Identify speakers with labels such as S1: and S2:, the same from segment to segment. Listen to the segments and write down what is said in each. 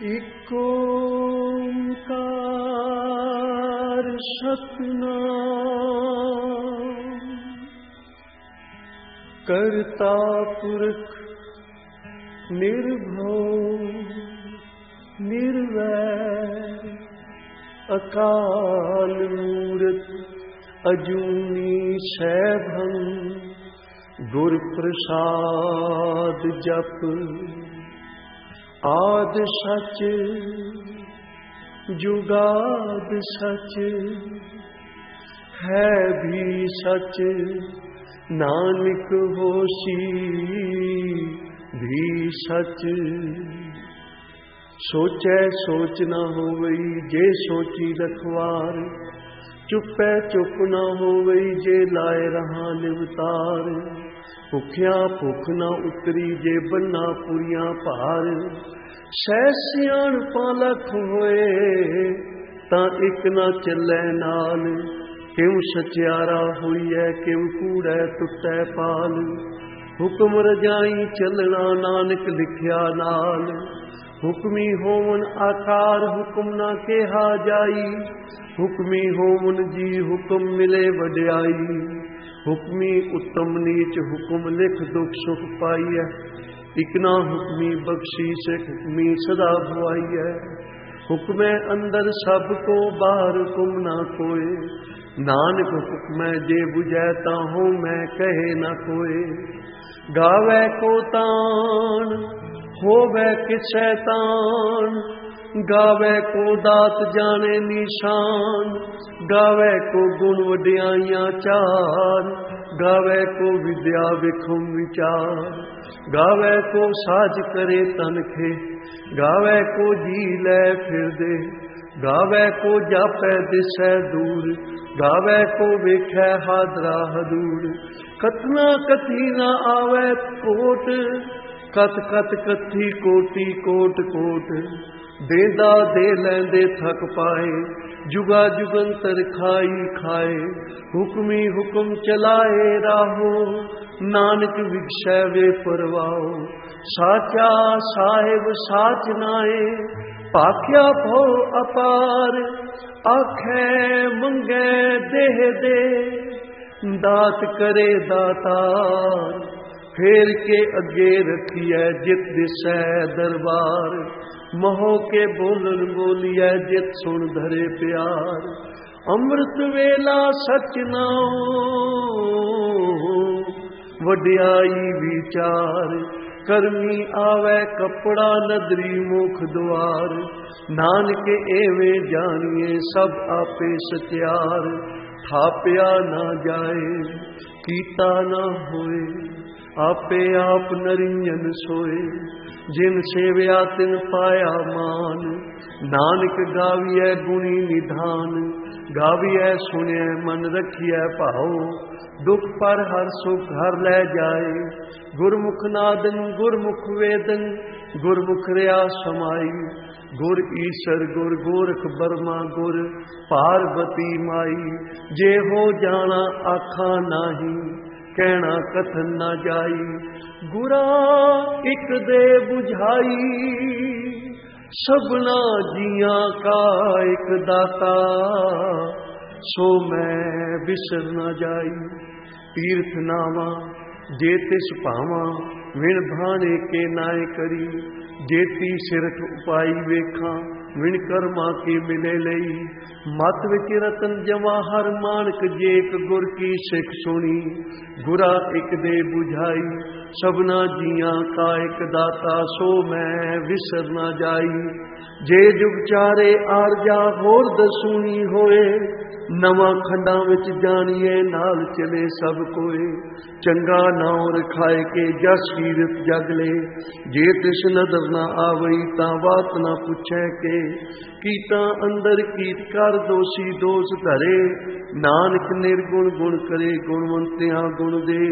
S1: ਇਕ ਓੰਕਾਰ ਸਤਿਨਾਮ ਕਰਤਾ ਪੁਰਖ ਨਿਰਭਉ ਨਿਰਵੈਰ ਅਕਾਲ ਮੂਰਤ ਅਜੂਨੀ ਸੈਭੰ ਗੁਰ ਪ੍ਰਸਾਦ ਜਪ ਆਦ ਸਚ ਜੁਗਾਦ ਸਚ ਹੈ ਵੀ ਸਚ ਨਾਨਕ ਹੋਸੀ ਵੀ ਸਚ ਸੋਚੈ ਸੋਚ ਨਾ ਹੋਵਈ ਜੇ ਸੋਚੀ ਰਖਵਾਰ ਚੁੱਪੈ ਚੁੱਪ ਨਾ ਹੋਵਈ ਜੇ ਲਾਏ ਰਹਾ ਨਿਵਤਾਰ ਭੁੱਖਿਆ ਭੁੱਖ ਨਾ ਉਤਰੀ ਜੇ ਬੰਨਾ ਪੁਰੀਆਂ ਭਾਰ ਸਹਿ ਸਿਆਣਪਾਂ ਲੱਖ ਹੋਏ ਤਾਂ ਇੱਕ ਨਾ ਚੱਲੈ ਨਾਲ ਕਿਉ ਸਚਿਆਰਾ ਹੋਈਐ ਕਿਉ ਕੂੜੈ ਟੁੱਟੈ ਪਾਲ ਹੁਕਮ ਰਜਾਈ ਚੱਲਣਾ ਨਾਨਕ ਲਿਖਿਆ ਨਾਲ ਹੁਕਮੀ ਹੋਵਨ ਆਕਾਰ ਹੁਕਮ ਨਾ ਕਿਹਾ ਜਾਈ ਹੁਕਮੀ ਹੋਵਨ ਜੀ ਹੁਕਮ ਮਿਲੇ ਵਡਿਆਈ ਹੁਕਮੀ ਉੱਤਮ ਨੀਚ ਹੁਕਮ ਲਿਖ ਦੁਖ ਸੁਖ ਪਾਈਐ ਇਕ ਨਾ ਹੁਕਮੀ ਬਖਸ਼ੀ ਸਿਖ ਹੁਕਮੀ ਸਦਾ ਭਵਾਈਐ ਹੁਕਮੈ ਅੰਦਰ ਸਭ ਕੋ ਬਾਹਰ ਹੁਕਮ ਨਾ ਕੋਏ ਨਾਨਕ ਹੁਕਮੈ ਜੇ 부ਝੈ ਤਾਂ ਹਉ ਮੈਂ ਕਹੇ ਨਾ ਕੋਏ ਗਾਵੈ ਕੋ ਤਾਣ ਹੋਵੇ ਕਿਸੈ ਤਾਣ ਗਾਵੇ ਕੋ ਦਾਤ ਜਾਣੇ ਨਿਸ਼ਾਨ ਗਾਵੇ ਕੋ ਗੁਣ ਵਡਿਆਈਆਂ ਚਾਰ ਗਾਵੇ ਕੋ ਵਿਦਿਆ ਵਿਖਮ ਵਿਚਾਰ ਗਾਵੇ ਕੋ ਸਾਜ ਕਰੇ ਤਨਖੇ ਗਾਵੇ ਕੋ ਜੀ ਲੈ ਫਿਰਦੇ ਗਾਵੇ ਕੋ ਜਾਪੈ ਦਿਸੈ ਦੂਰ ਗਾਵੇ ਕੋ ਵੇਖੈ ਹਾਦਰਾ ਹਦੂਰ ਕਥਨਾ ਕਥੀ ਨਾ ਆਵੇ ਕੋਟ ਕਤ ਕਤ ਕਥੀ ਕੋਟੀ ਕੋਟ ਕੋਟ ਦੇਦਾ ਦੇ ਲੈਂਦੇ ਥਕ ਪਾਏ ਜੁਗਾ ਜੁਗੰਤਰ ਖਾਈ ਖਾਏ ਹੁਕਮੀ ਹੁਕਮ ਚਲਾਏ ਰਾਹੋ ਨਾਨਕ ਵਿਖਸੈ ਵੇ ਪਰਵਾਓ ਸਾਚਾ ਸਾਹਿਬ ਸਾਚ ਨਾਏ ਭਾਖਿਆ ਭਉ ਅਪਾਰ ਆਖੈ ਮੰਗੈ ਦੇਹ ਦੇ ਦਾਤ ਕਰੇ ਦਾਤਾਰ ਫੇਰ ਕੇ ਅੱਗੇ ਰੱਖੀਐ ਜਿਤ ਦਿਸੈ ਦਰਬਾਰ ਮਹੋ ਕੇ ਬੋਲਣ ਬੋਲੀਐ ਜਿਤ ਸੁਣ ਧਰੇ ਪਿਆਰ ਅੰਮ੍ਰਿਤ ਵੇਲਾ ਸਚ ਨਾਉ ਵਡਿਆਈ ਵਿਚਾਰ ਕਰਮੀ ਆਵੈ ਕਪੜਾ ਨਦਰੀ ਮੁਖ ਦੁਆਰ ਨਾਨਕ ਏਵੇਂ ਜਾਣੀਏ ਸਭ ਆਪੇ ਸਚਿਆਰ ਥਾਪਿਆ ਨਾ ਜਾਏ ਕੀਤਾ ਨਾ ਹੋਏ ਆਪੇ ਆਪ ਨਰਿੰਜਨ ਸੋਏ ਜਿਨ ਸੇਵਿਆ ਤਿਨ ਪਾਇਆ ਮਾਨ ਨਾਨਕ ਗਾਵੀਐ ਗੁਣੀ ਨਿਧਾਨ ਗਾਵੀਐ ਸੁਣਿਐ ਮਨ ਰਖੀਐ ਭਾਉ ਦੁਖ ਪਰ ਹਰ ਸੁਖ ਹਰ ਲੈ ਜਾਏ ਗੁਰਮੁਖ ਨਾਦਨ ਗੁਰਮੁਖ ਵੇਦਨ ਗੁਰਮੁਖ ਰਿਆ ਸਮਾਈ ਗੁਰ ਈਸ਼ਰ ਗੁਰ ਗੋਰਖ ਬਰਮਾ ਗੁਰ ਪਾਰਬਤੀ ਮਾਈ ਜੇ ਹੋ ਜਾਣਾ ਆਖਾਂ ਨਾਹੀ ਕਹਿਣਾ ਕਥਨ ਨਾ ਜਾਈ ਗੁਰਾ ਇਕ ਦੇ 부ਝਾਈ ਸਭਨਾ ਜੀਆਂ ਕਾ ਇਕ ਦਾਤਾ ਸੋ ਮੈਂ ਵਿਸਰ ਨਾ ਜਾਈ ਤੀਰਥ ਨਾਵਾ ਜੇ ਤਿਸ ਭਾਵਾਂ ਵਿਣ ਭਾਣੇ ਕੇ ਨਾਏ ਕਰੀ ਜੇਤੀ ਸਿਰਠ ਉਪਾਈ ਵੇਖਾਂ ਵਿਣ ਕਰਮਾ ਕੇ ਮਿਲੇ ਲਈ ਮਤ ਵਿੱਚ ਰਤਨ ਜਵਾਹਰ ਮਾਨਕ ਜੇਕ ਗੁਰ ਕੀ ਸਿੱਖ ਸੁਣੀ ਗੁਰਾ ਇਕ ਦੇ 부ਝਾਈ ਸਭਨਾ ਜੀਆਂ ਕਾ ਇਕ ਦਾਤਾ ਸੋ ਮੈਂ ਵਿਸਰ ਨਾ ਜਾਈ ਜੇ ਜੁਗ ਚਾਰੇ ਆਰਜਾ ਹੋਰ ਦਸੂਣੀ ਹੋਏ ਨਵਾਂ ਖੰਡਾਂ ਵਿੱਚ ਜਾਣੀਏ ਨਾਲ ਚਲੇ ਸਭ ਕੋਏ ਚੰਗਾ ਨਾਉ ਰਖਾਏ ਕੇ ਜਸ ਕੀਰਤ ਜਗ ਲੈ ਜੇ ਤਿਸ ਨਦਰ ਨਾ ਆਵਈ ਤਾਂ ਬਾਤ ਨਾ ਪੁੱਛੈ ਕੇ ਕੀਤਾ ਅੰਦਰ ਕੀਤ ਕਰ ਦੋਸ਼ੀ ਦੋਸ਼ ਧਰੇ ਨਾਨਕ ਨਿਰਗੁਣ ਗੁਣ ਕਰੇ ਗੁਣਵੰਤਿਆਂ ਗੁਣ ਦੇ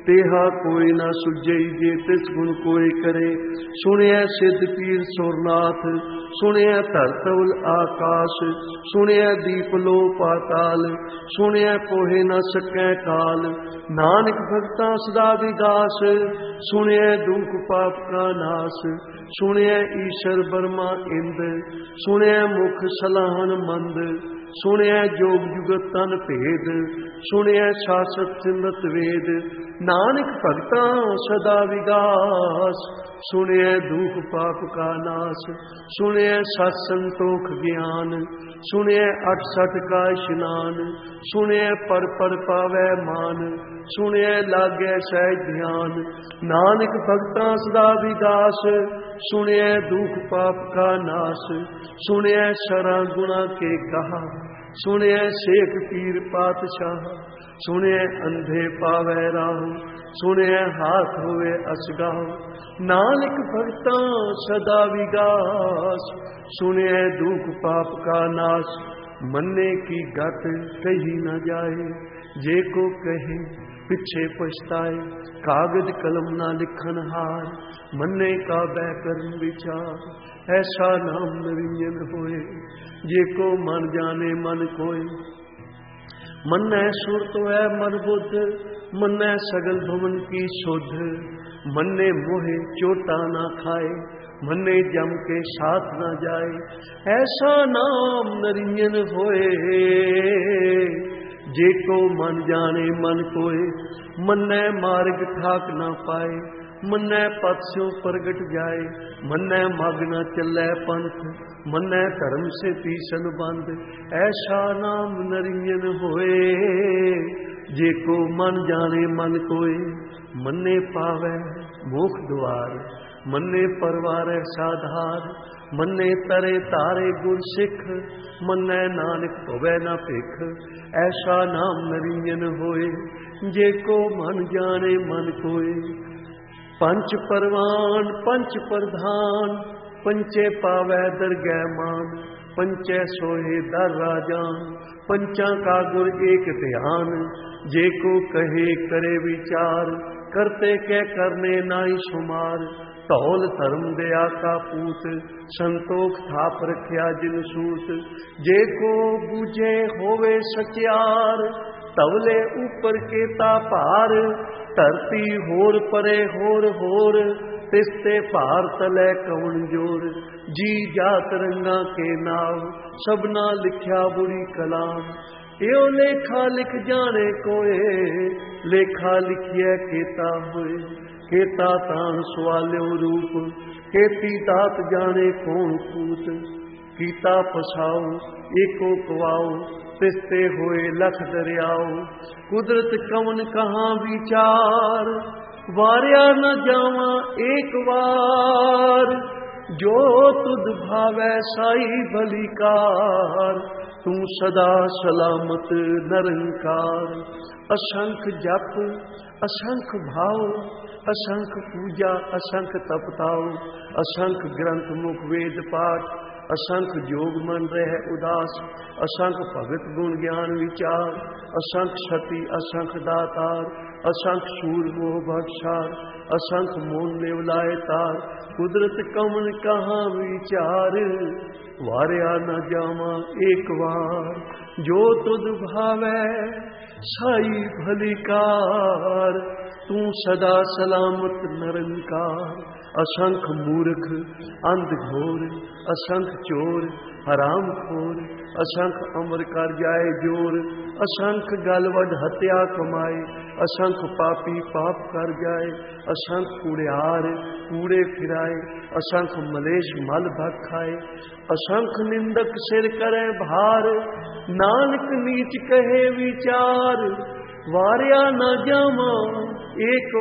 S1: तेहा कोई ना सुझई जे तिस गुण कोई करे। सुनिया सिद्ध पीर सुरनाथ, सुनिया धरतल आकाश, सुनिया दीप लो पाताल, सुनिया पोहे न सकै काल। नानक भगता सदा विगास, सुनिया दुख पाप का नाश। सुनिया ईश्वर बर्मा इंद, सुनिया मुख सलाहन मंद। सुनिया जोग जुगत तन भेद, सुनिया शासत सिमरत वेद। नानक भगता सदा विगास, सुनिया दुख पाप का नाश। सुनिया सत संतोख ज्ञान, सुनिया अठ सठ का स्नान। सुनिया पर पावै मान, सुनिया लागै सहज ध्यान। नानक भगता सदा विगास, सुनिया दुख पाप का नाश। सुनिया शरा गुणा के कहा, सुनिया शेख पीर पातशाह। सुनिया अंधे पावै राहु, सुनिया हाथ होवे असगाह। नानक भगता सदा विगास, सुनिया दुख पाप का नाश। मन्ने की गत कही न जाए, जे को कहे पिछे पछताए। कागज कलम ना लिखन हार, मन्ने का बैकरण विचार। ऐसा नाम निरंजन होए, जे को मन जाने मन कोय। मन्नै सुर तो है मन बुद्ध, मन्नै सगल भवन की शुद्ध। मन्ने मोहे चोटा ना खाए, मन्ने जम के साथ ना जाए। ऐसा नाम निरंजन होए, जे को मन जाने मन कोय। मन्नै मार्ग ठाक ना पाए, मन्नै पथ स्यों प्रगट जाए। मन्नै मग न चलै पंथ, मन्नै धर्म से पीसन बंद। ऐसा नाम निरंजन होए, जे को मन जाने मन कोय। मन्ने पावै मोख द्वार, मन्ने परवारै साधार। मन्ने तरे तारे गुर सिख, मन्नै नानक होवै न भिख। ऐसा नाम निरंजन होए, जे को मन जाने मन कोय। पंच परवान पंच प्रधान, पंचे पावै दरगह मान। पंचै सोहे दर राजान, पंचा का गुर एक ध्यान। जे को कहे करे विचार, करते कै करने नाई शुमार। धौल धर्म दया का पूत, संतोख थाप रखिया जिन सूत। जे को बूझे होवे सचियार, तवले ऊपर केता पार। धरती होर परे होर होर, तिसते भार तलै कौन जोर। जी जात रंगा के नाव, सबना लिख्या बुरी कलाम। यो लेखा लिख जाने कोए, लेखा लिखिए केता होए। केता तान सवाल्यो रूप, केती दात जाने कौन पूत। कीता फसाओ एको कवाओ, तिसते होए लख दरियाओ। कुदरत कवन कहाँ विचार, वारिया न जावा एक बार। जो तुध भावै साई भलीकार, तू सदा सलामत निरंकार। असंख जप असंख भाव, असंख पूजा असंख तपताओ। असंख ग्रंथ मुख वेद पाठ, असंख जोग मन रह उदास। असंख भगत गुण ज्ञान विचार, असंख सती असंख दातार। असंख सूर मोह भक्षार, असंख मोन लेवलाए तार। कुदरत कमन कहाँ विचार, वारिया न जावा एक बार। जो तुद भावै साई भलीकार, तू सदा सलामत निरंकार। असंख मूर्ख अंध घोर, असंख चोर हराम खोर। असंख अमर कर जाए जोर, असंख गल वड हत्या कमाए। असंख पापी पाप कर जाए, असंख कूड़ियार कूड़े फिराए। असंख मलेश मल भग खाए, असंख निंदक सिर करे भार। नानक नीच कहे विचार, वारिया न जावा एक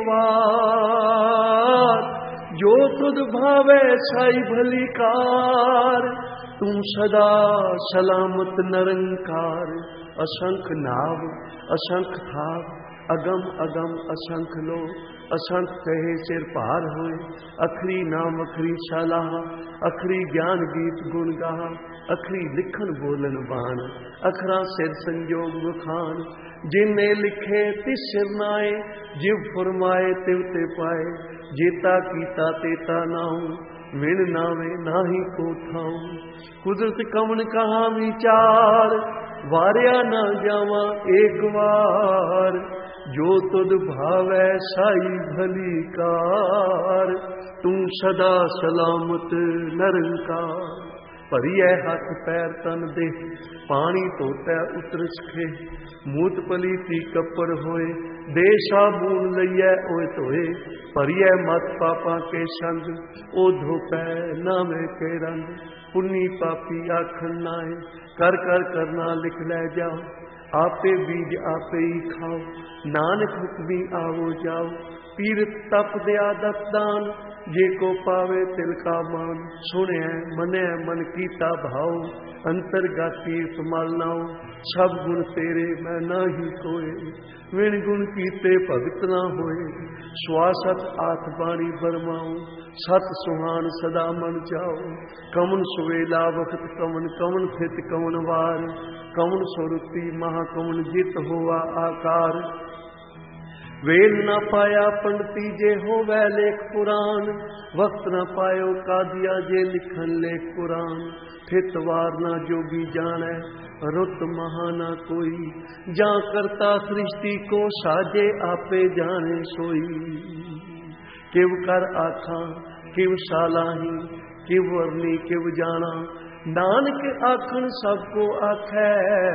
S1: बार। जो तुद भावे साई भलीकार, तू सदा सलामत निरंकार। असंख नाव असंख थाव, अगम अगम असंख लो। असंख कहे सिर पार होए, अखरी नाम अखरी सलाह। अखरी ज्ञान गीत गुण गाह, अखरी लिखन बोलन बाण। अखरा सिर संजोग बखान, जिन्ने लिखे तिस सिर नाए, जिव फरमाए तिव ते पाए। जेता कीता तेता नाऊं, विण नावे नाही को ठाऊं। कुदरत कमन कहा विचार, वारिया ना जावा एक बार। जो तुद भावै साई भली कार, तू सदा सलामत निरंकार। भरिए हाथ पैर तन दे, पानी धोतै उतर सखे। मूत पलीती कपड़ होए, दे साबून लइए ओए धोए। भरिए मत पापा के संग, ओ धोपै नामे के रंग। पुन्नी पापी आखन नाए, कर कर करना लिख लै जाओ। आपे बीज आपे ही खाओ, नानक हुक्मी आवो जाओ। पीरत तप दया दसदान, जे को पावे तिल का मान। सुने मने मन कीता भाव, अंतरगत तीर्थ मल नाओ। सब गुण तेरे मैं नाही कोय, विण गुण कीते भगत ना होए। स्वासत आठ बाणी बरमाओ, सत सुहान सदा मन जाओ। कमन सुवेला वक्त कमन, कमन फित कमन वार। कमन सुरती महाकमन, जित होवा आकार। वेल न पाया पंडिती, जे होवै लेख पुराण। वक्त न पायो कादिया, जे लिखन लेख पुराण। फित वार ना जोगी जाने, रुत महा ना कोई। जा करता सृष्टि को, साजे आपे जाने सोई। किव कर आखा किव सालाही, किव वर्णी किव जाना। नानक आखन सबको आखै,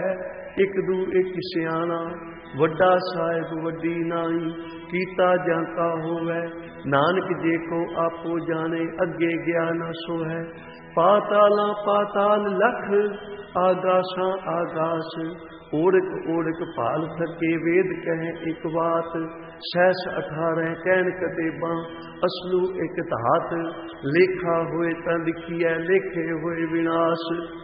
S1: एक दू एक सियाना। वड्डा साहिब वड्डी नाई, कीता जाता होवै। नानक जे को आपो जाने, अगे गया न सो है। पाताला पाताल लख, आगासा आगास। ओढ़क ओढ़क पाल थके, वेद कहे एक बात। सहस 18 कहन कतेबा, असलू एक धात। लेखा होए ता लिखिए, लेखे होए विनाश।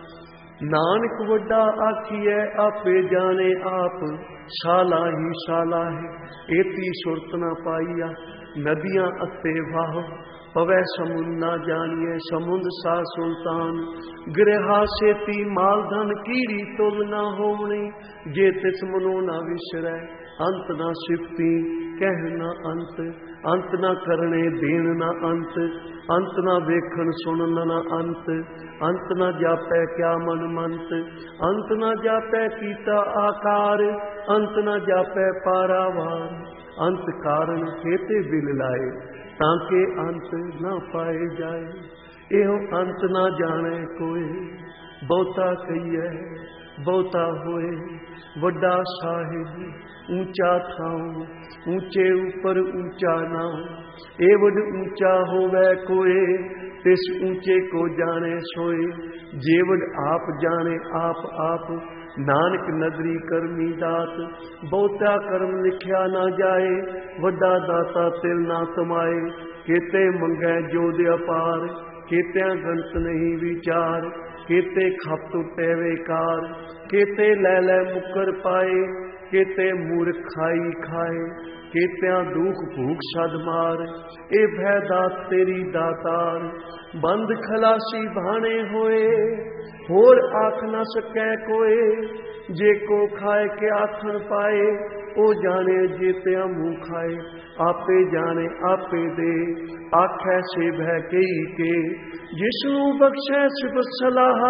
S1: नानक वड्डा आखिए, आपे जाने आप। शाला ही शाला है, एती सुरत न पाईया। नदियां अते वाह, पवै समुंद ना जानिए। समुंद सा सुल्तान, गृहा सेती मालधन। कीड़ी तुल ना होवनी, जे तिस मनो ना विसरै। अंत ना सिफती कह ना अंत, अंत ना करने देन ना अंत। अंत ना वेखन सुनन ना अंत, अंत ना जापै क्या मन मंत। अंत ना जापै कीता आकार, अंत ना जापै पारावार। अंत कारण खेते बिल लाए, ताके अंत ना पाए जाए। एहो अंत ना जाने कोई, बहुता कहिए बहुता होए। वड्डा साहिब ऊंचा ठाऊं, ऊंचे ऊपर ऊंचा नाऊं। ए वड ऊंचा होवे कोए, तिस ऊंचे को जाने सोए। जेवड आप जाने आप आप, नानक नदरी करमी दात। बहुता कर्म लिखिया ना जाए, वड्डा दाता तिल ना तमाए। केते मंगै जोद अपार, केत्या गंत नहीं विचार। केते खप टुटे बेकार, केते लै लै मुकर पाए। केते मूर्ख खाई खाए, केत्या दुख भूख सद मार। ए भै दात तेरी दातार, बंद खलासी भाने होए। होर आख न सकै कोए, जे को खाए के आखन पाए। ओ जाने जेत्या मुँह खाए, आपे जाने आपे दे। आखै से भै कई के, जिसनू बख्शै सिफत सलाहा।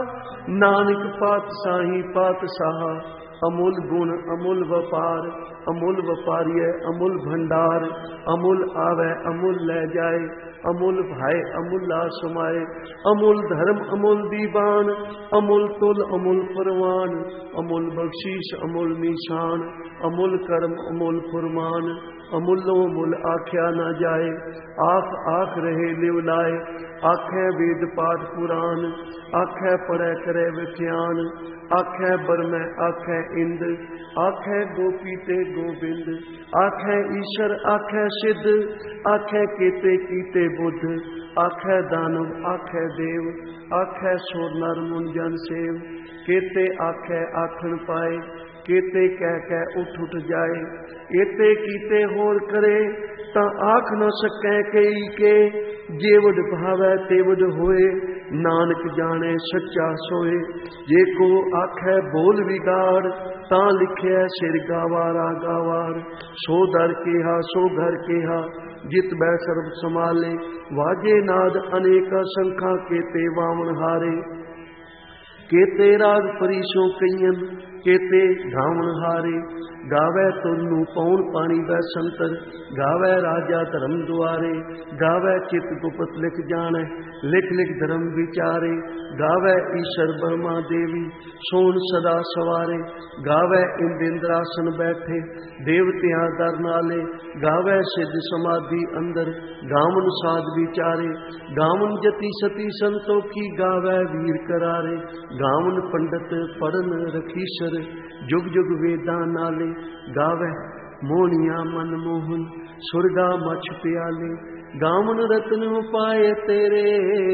S1: नानक पातशाही पातशाह, अमुल गुण अमुल व्यापार। अमुल व्यापारी अमुल भंडार, अमुल आवे अमुल ले जाए। अमुल भाई अमुल समाए, अमुल धर्म अमुल दीवान। अमुल तुल अमुल परवान, अमुल बख्शीश अमुल निशान। अमुल कर्म अमुल फुरमान, अमुलो मुल आख्या न जाए। आख आख रहे लिव लाए, आखै वेद पाठ पुराण। आखै पढ़ै करे विख्यान, आखै बरमै आखै इंद। आखै गोपी ते गोबिंद, आखै ईश्वर आखै सिद्ध। आखै केते कीते बुद्ध, आखै दानव आखै देव। आखै सुर नर मुन जन सेव, केते आखै आखन पाए। केते कह कह उठ उठ जाए, एते कीते होर करे। ता आख न सकै कई के, जेवड भावै तेवड होए। नानक जाने सच्चा सोए। जे को आखै बोल विगाड़, तां लिखिया सिर गावारा गावार। सो दर केहा सो घर केहा, जित बै सर्ब संभाले। वाजे नाद अनेक संखा, केते वामन हारे। केते राग परीसों कईयन, केते धावन हारे। गावै तुनु पौन पानी बै संतर, गावै राजा धर्म दुआरे। गावै चित गुपत लिख जाने, लिख लिख धर्म विचारे। गावै ईश्वर ब्रह्मा देवी, सोन सदा सवारे। गावै इंद्रासन बैठे, देवतियां दर नाले। गावै सिद्ध समाधि अंदर, गावन साध विचारे। गावन जति सती संतोखी, गावै वीर करारे। गावन पंडित पढ़न रखीसर, जुग जुग वेदां नाले। गावै मोहनिया मनमोहन, सुरगा मछ प्याले। गावन रतन उपाय तेरे,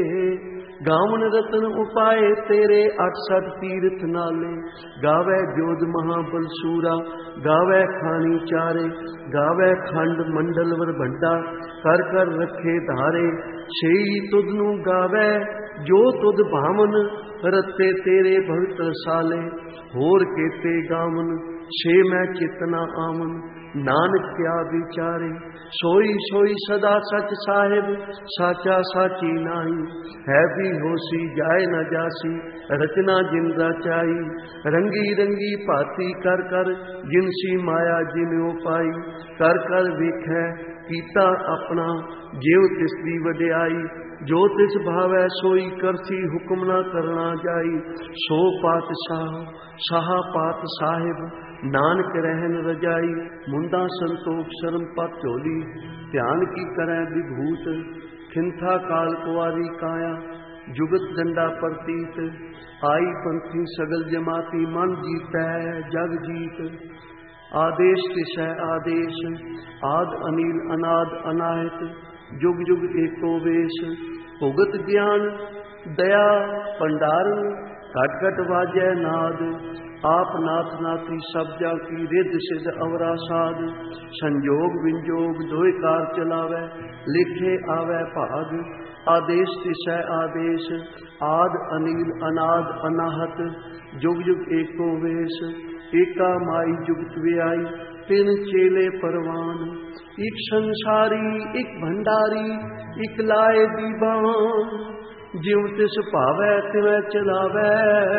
S1: गावन रतन उपाय तेरे। 68 तीर्थ नाले। गावै जोध महाबल सूरा, गावै खानी चारे। गावै खंड मंडल वर भंडा, कर कर रखे धारे। सेई तुध नू गावै जो तुध भावन, रते तेरे भगत साले। होर केते गावन, छे मैं चितना आमन। नानक क्या विचारे, सोई सोई सदा सच साहिब। साचा साची नाही, है भी होसी जाए न जासी। रचना जिन रचाई, रंगी रंगी भांति कर कर। जिनसी माया जिन्हों पाई, कर कर वेखै कीता अपना। जेव तिसदी वड्याई, जो तिस भावै सोई करसी। हुक्म न करना जाई, सो पातशाह शाह पात साहिब। नानक रहन रजाई, मुंदा संतोख शर्म पत झोली। ध्यान की करै विभूत, खिंथा काल कुआरी काया। जुगत डंडा प्रतीत, आई पंथी सगल जमाती। मन जीतै जग जीत, आदेश तिसै आदेश। आद अनिल अनाद अनाहत, जुग जुग एको वेश। भुगत ज्ञान दया भंडारण, घट घट वाजै नाद। आप नाथ नाथी सब जा की, रिद सिद्ध अवरा साध। संजोग विंजोग दोए कार चलावै, लिखे आवै भाग। आदेश तिसै आदेश, आद अनिल अनाद अनाहत। जुग जुग एको वेश, एका माई जुगत व्याई। तिन चेले परवान, एक संसारी एक भंडारी। एक लाए दीवान, जिव तिस भावै तिवै चलावै।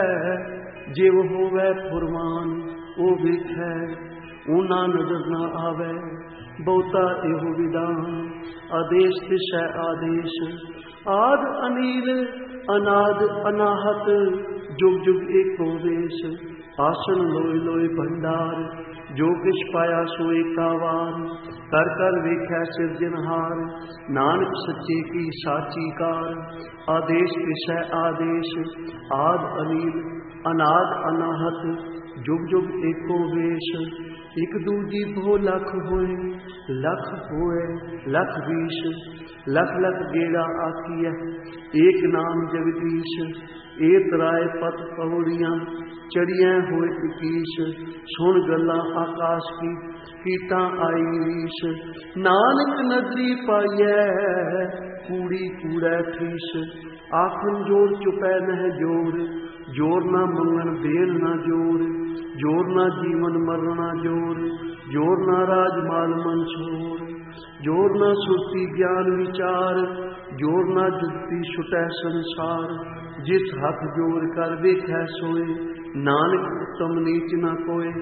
S1: जिव होवै फुरमान, ओ विखै ऊना नजर न आवै। बहुता एहो विधान, आदेश तिसै आदेश। आद अनिल अनाद अनाहत, जुग जुग एको वेश। आसन लोय लोय भंडार, जो किश पाया सो एका वार। कर कर वेख्या सिरजनहार, नानक सच्चे की साची कार। आदेश तिसै आदेश, आद अनिल अनाद अनाहत। जुग जुग एको वेश। एक दूजी भो लख होए, लख होए लख बीस। लख लख गेड़ा आखिया, एक नाम जगदीश। एक राय पत पौड़ियां, चढ़िया होए इकीश। सुन गल्ला आकाश की, कीटा आई रीश। नानक नदरी पाइयै, कूड़ी कूड़ै ठीस। आखन जोर चुपै नह जोर, जोर ना मंगन देन ना जोर। जोर ना जीवन मरना जोर, जोर ना राजमाल मंसूर। जोर ना सुरती ज्ञान विचार, जोर ना जुगती छुटै संसार। जिस हथ जोर कर वेखै सोए, नानक उत्तम नीच न कोय।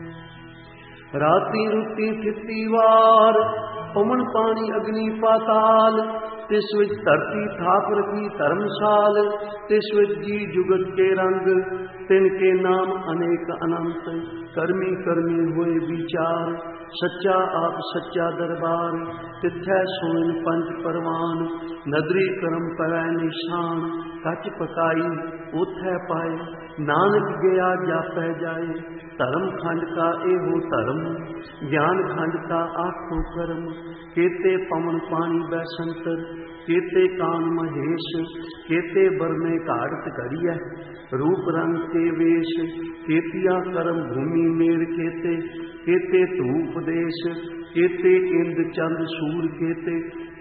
S1: राती रुती थिती वार, पवन पानी अग्नि पाताल। तिस विच धरती थाप रखी धर्मशाल। तिस विच जी जुगत के रंग, तिनके नाम अनेक अनंत। कर्मी कर्मी हुए विचार, सच्चा आप सच्चा दरबार। तिथै सोइन पंच परवान, नदरी कर्म परै निशान। कच पकाई उथै पाए, नानक गया जापै जाए। धर्म खंड का एहो धर्म, ज्ञान खंड का आखो कर्म। केते पवन पानी बैसंतर, केते कान महेश। केते बरने घाड़त घड़िया, रूप रंग के वेश। केतिया कर्म भूमि मेर केते, केते धूप देश। केते इंद चंद सूर केते,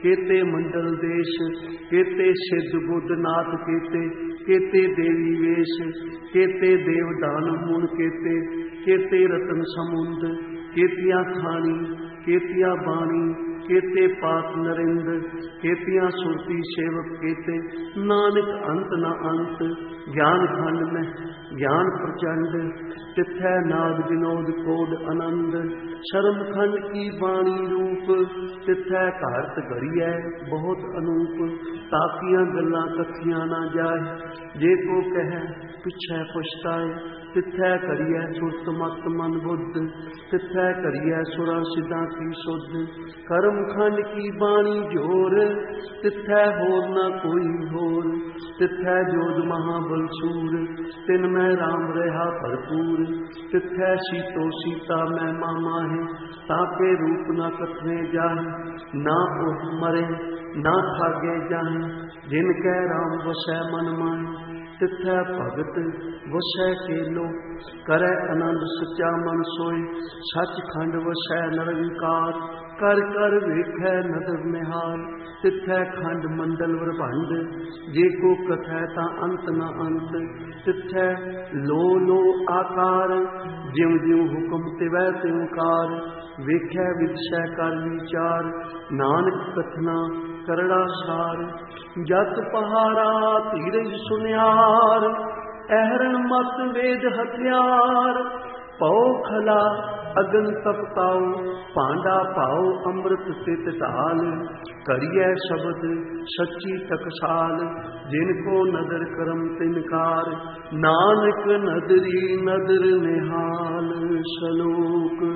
S1: केते मंडल देश, केते सिद्ध बुद्ध नाथ केते, केते देवी वेश, केते देवदान मुन केते, केते रतन समुंद, केतिया खानी, केतिया बाणी, केते पात नरिंद, केतिया सुरती सेवक केते, नानक अंत न अंत, ज्ञान खंड में ज्ञान प्रचंड, तिथै नाग विनोद कोड आनंद, शर्म खंड की वाणी रूप, तिथै घारत घड़िया बहुत अनूप, ताकियां गल्लां कथियां ना जाए, जे को कह पिछै पछताए, तिथै करिए सुरत मत मन बुद्ध, तिथै करिए सुरा सिद्धा की सुध, कर्म खंड की बाणी जोर, तिथै होर न कोई होर, तिथै जोध महाबल सूर, तिन में राम रहा भरपूर, तिथै सीतो सीता मैं मामा है, ताके रूप न कथने जाए, ना ओह मरे ना भागे जाए, जिनकै राम वसै मन माए, तिथै भगत वसै केलो, करे आनंद सच्चा मन सोए, सचखंड वसै निरंकार, कर कर वेखै नदर निहाल, तिथै खंड मंडल ब्रह्मांड, जे को कथै ता अंत न अंत, तिथै लो आकार, जिव जिव हुक्म तिवै तिवकार, वेखै विदसै कर विचार, नानक कथना करड़ा सार, जत पहारा धीरज सुनियार, अहरण मत वेद हथियार, पौ खला अगन तपताओ, पांडा पाओ अमृत तित ढाल, करिए शब्द सच्ची टकसाल, जिनको नदर करम तिनकार, नानक नदरी नदर निहाल। श्लोक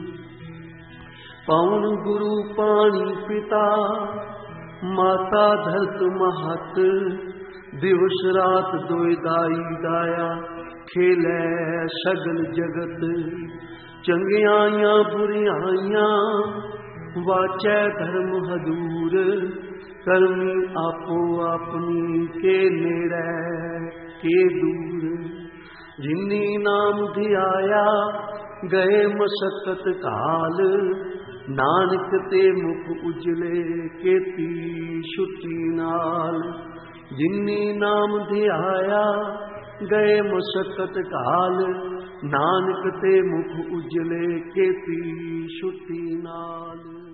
S1: पवन गुरु पानी पिता, माता धरत महत, दिवस रात दोय दाई दाया, खेलै सगल जगत, चंगियाइयां बुरियाइयां, वाचै धर्म हदूर, करमी आपो अपनी, के नेड़ै के दूर, जिन्नी नाम धियाया गए मशक्कत काल, नानक ते मुख उजले केती छुट्टी नाल, जिन्नी नाम धियाया गए मशक्कत काल, नानक ते मुख उजले केती छुट्टी नाल।